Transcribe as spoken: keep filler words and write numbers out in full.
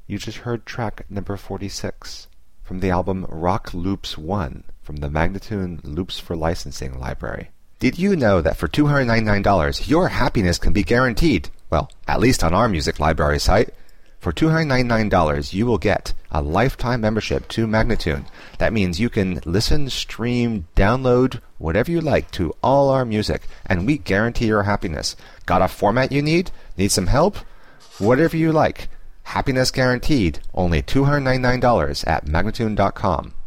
You just heard track number forty-six from the album Rock Loops one from the Magnatune Loops for Licensing library. Did you know that for two hundred ninety-nine dollars your happiness can be guaranteed? Well, at least on our music library site. For two hundred ninety-nine dollars you will get a lifetime membership to Magnatune. That means you can listen, stream, download, whatever you like to all our music, and we guarantee your happiness. Got a format you need? Need some help? Whatever you like. Happiness guaranteed. Only two hundred ninety-nine dollars at Magnatune dot com.